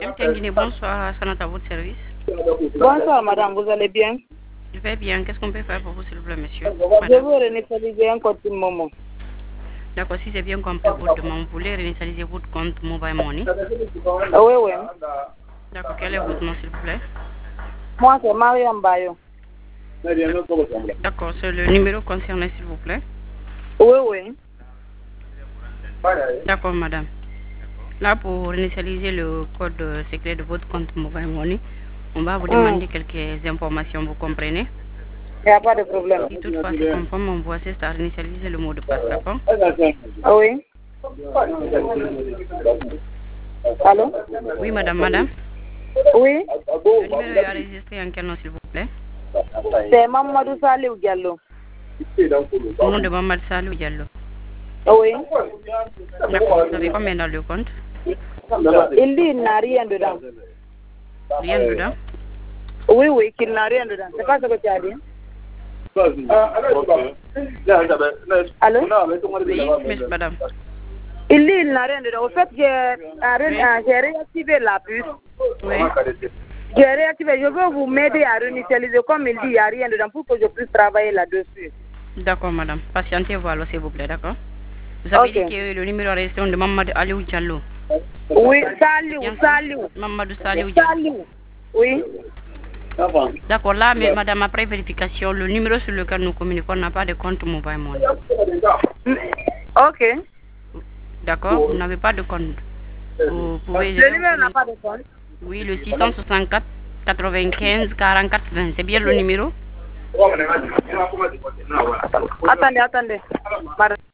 MTN, bonsoir, Sanata, à votre service. Bonsoir madame, vous allez bien? Je vais bien. Qu'est-ce qu'on peut faire pour vous, s'il vous plaît, monsieur? Je veux réinitialiser un compte Momo. D'accord, si j'ai bien compris votre demande, vous voulez réinitialiser votre compte Mobile Money? Oui, oui. D'accord, quel est votre nom, s'il vous plaît? Moi, c'est Mariam Bayo. D'accord, c'est le numéro concerné, s'il vous plaît? Oui, oui. D'accord, madame. Là, pour réinitialiser le code secret de votre compte Mobile Money, on va vous demander quelques informations, vous comprenez? Il n'y a pas de problème. Si toutefois c'est conforme, on vous assiste à réinitialiser le mot de passe, d'accord? Oui. Allô? Oui, madame. Oui. Le numéro est enregistré en quel nom, s'il vous plaît? C'est Mamadou Salou Diallo. Au nom de Mamadou Salou Diallo. Oui. D'accord, vous avez combien dans le compte? Il dit qu'il n'a rien dedans. Rien dedans? Oui, oui, qu'il n'a rien dedans. C'est pas ce que tu as dit? Allô? Oui, madame. Il dit qu'il n'a rien dedans. Au fait, j'ai réactivé la puce. Oui. J'ai réactivé. Je veux vous m'aider à réinitialiser. Comme il dit, il n'y a rien dedans pour que je puisse travailler là-dessus. D'accord, madame. Patientez-vous alors, s'il vous plaît, d'accord? Vous avez dit que le numéro enregistré de Mamadou Aliou Diallo. Oui, Salou. Mamadou Salou Diallo. Oui. D'accord, là, mais madame, après vérification, le numéro sur lequel nous communiquons n'a pas de compte Mobile Money. Ok. D'accord, vous n'avez pas de compte. Vous pouvez... Le numéro n'a pas de compte? Oui, le 664 95 44 20. C'est bien le numéro? Attendez.